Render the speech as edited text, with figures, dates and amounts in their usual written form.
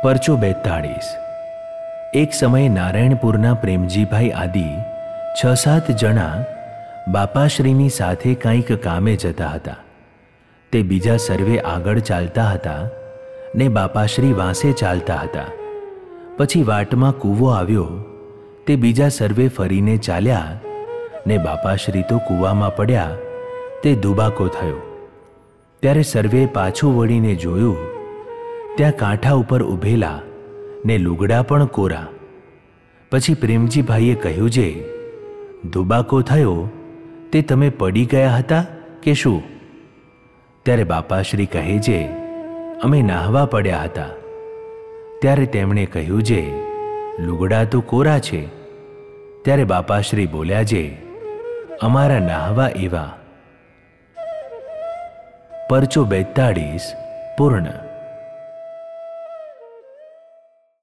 પરચો 42। એક સમયે નારાયણપુરના પ્રેમજીભાઈ આદિ 6-7 જણા બાપાશ્રીની સાથે કંઈક કામે જતા હતા। તે બીજા સર્વે આગળ ચાલતા હતા ને બાપાશ્રી વાંસે ચાલતા હતા। પછી વાટમાં કૂવો આવ્યો, તે બીજા સર્વે ફરીને ચાલ્યા ને બાપાશ્રી તો કૂવામાં પડ્યા, તે દુબાકો થયો। ત્યારે સર્વે પાછું વળીને જોયું, ત્યાં કાંઠા ઉપર ઊભેલા ને લુગડા પણ કોરા। પછી પ્રેમજીભાઈએ કહ્યું, જે દુબાકો થયો તે તમે પડી ગયા હતા કે શું? ત્યારે બાપાશ્રી કહે, જે અમે નાહવા પડ્યા હતા। ત્યારે તેમણે કહ્યું, જે લુગડા તો કોરા છે। ત્યારે બાપાશ્રી બોલ્યા, જે અમારા નાહવા એવા। પરચો 42 પૂર્ણ।